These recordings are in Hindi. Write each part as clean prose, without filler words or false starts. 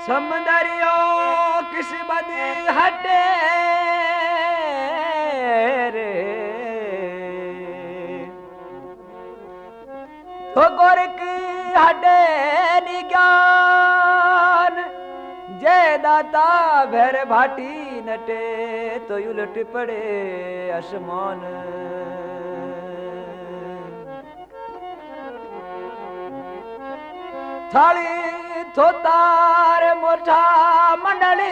समंदरियो किस बद हटे रे तो गोरक हटे निज्ञान जय दाता भैर भाटी नटे तो उलट पड़े आसमान थाली थोतार मोठा मंडली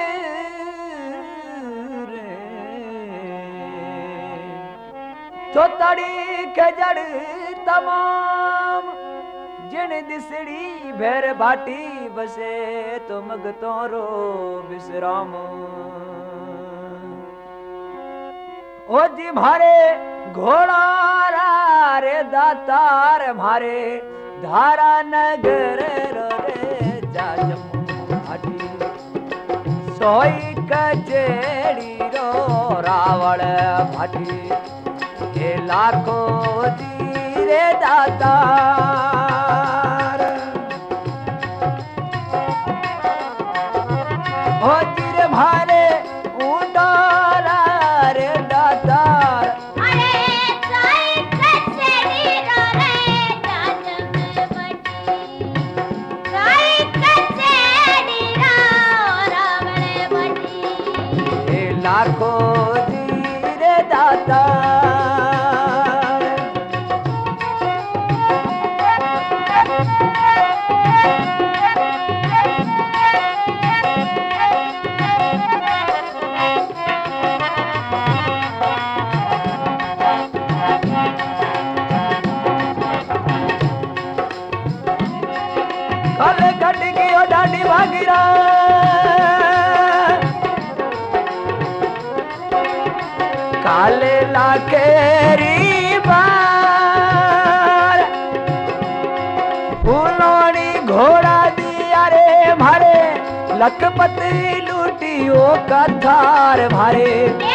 थोताड़ी के जड़ तमाम जिन दिसड़ी भैर भाटी बसे तो मगतों रो विश्राम ओ जी मारे घोड़ा रे दातार मारे धारा नगर रे जाजम भाटी सोई कचेड़ी रो रावण भाटी ये लाखों धीरे दातार ओ तीर मारे उडारा रे दातार लाखों धीरे दाता कल घट गयो डाडी भागीरा काले लाखेरी बार फूलोनी घोड़ा दिया रे मारे लखपति लूटियो कथार मारे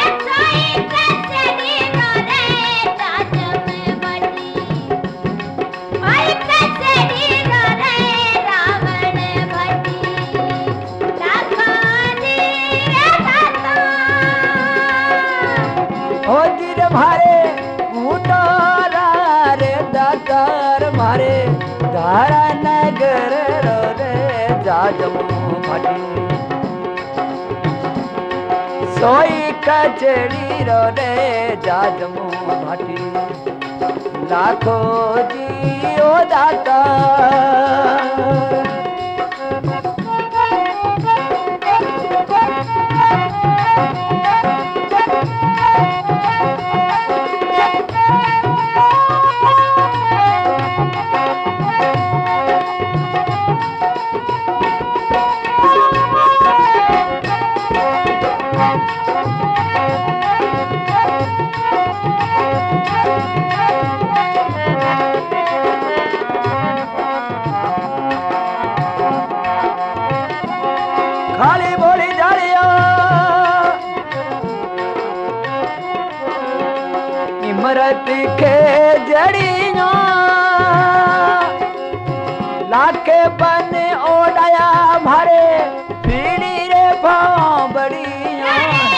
मारे उतारा रे दातार मारे धारा नगर रे जाजम भाटी सोई कचड़ी रे जाजम भाटी लाखों जियो दातार खाली बोली जालिया इमरत के जड़िया लाके बन ओडाया मारे पीड़ी रे भाव बड़िया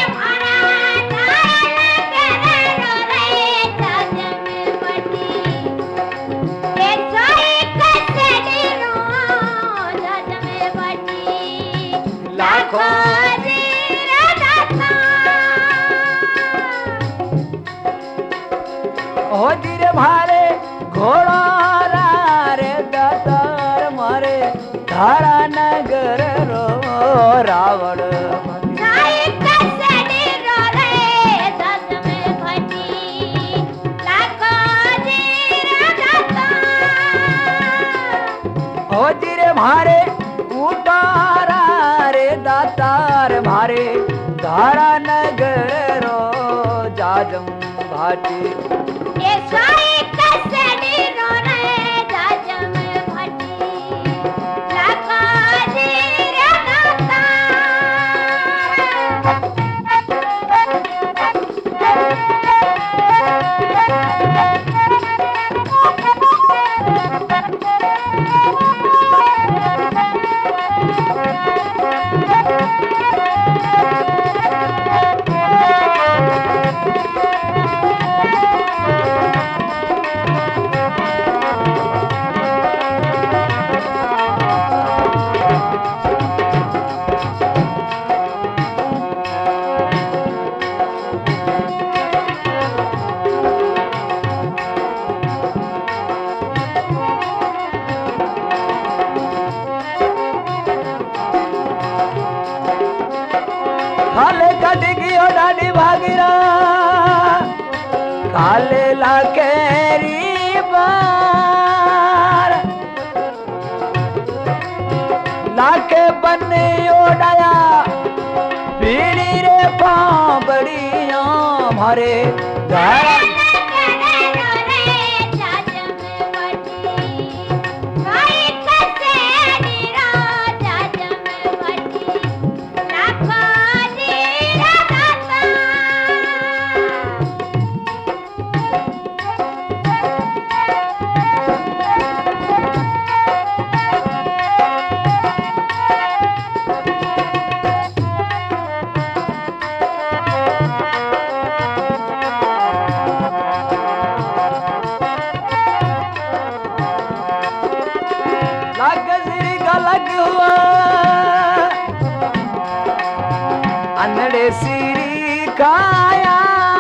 ओ धीरे मारे घोड़ा रे दातार मारे धारा नगर रो रावण ओ धीरे मारे उतारा रे दातार मारे धारा नगर रो जाजम भाटी डोंगरा काले लाकेरी बार लाके बने ओडाया पीड़ी रे पांबड़िया मारे अनड़े सिरी काया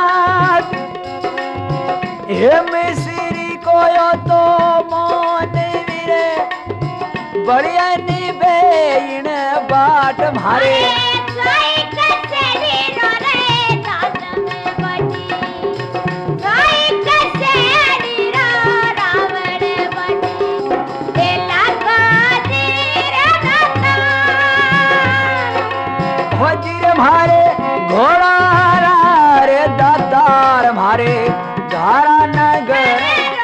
हे में सिरी कोयो तो मोन वीरे बढ़िया निबेइन बाट मारे मारे घोड़ा रे दातार मारे धारा नगर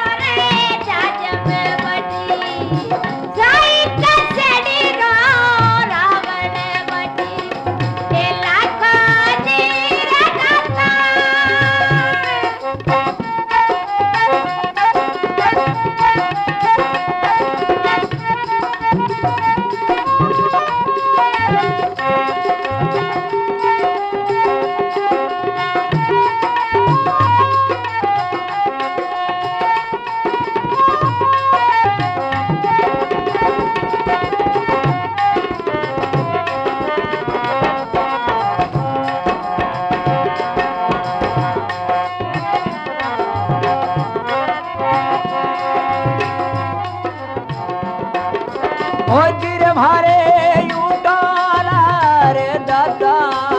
मारे यूटाला रे दाता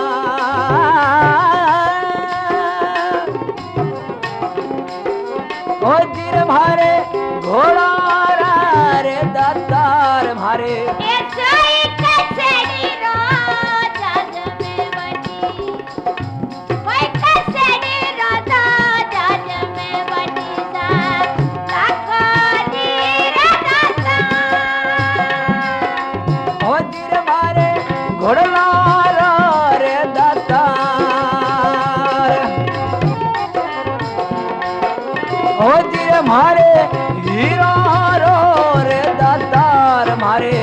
ओ जिर मारे घोड़ा रे दातार मारे मारे हीरो रो रे दातार मारे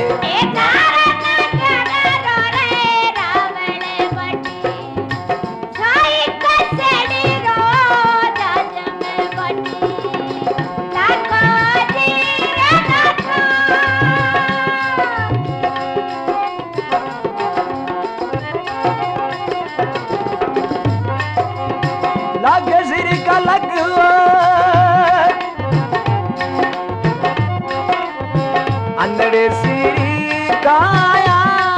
लागे सिर का लग अंदड़े सिरी काया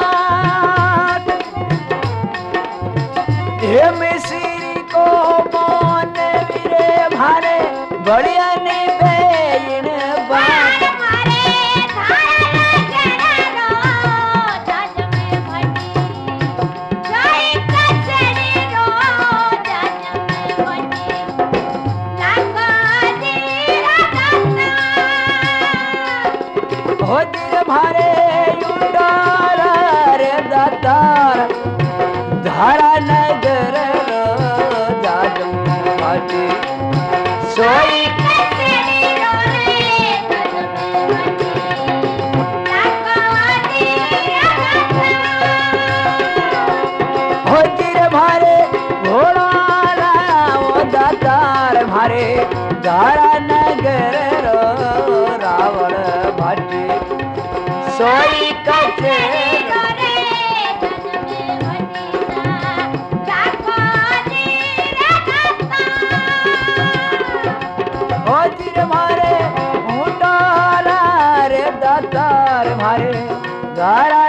हे में सिरी को मोन वीरे भारे बढ़िया ने बेइन बात मारे युडारा रे दातार धारा नगर जाजम भाटी सोई होती मारे घोड़ा वो दातार मारे धारा नगर रावण भाटी सोई कचे मारे दातार मारे गारा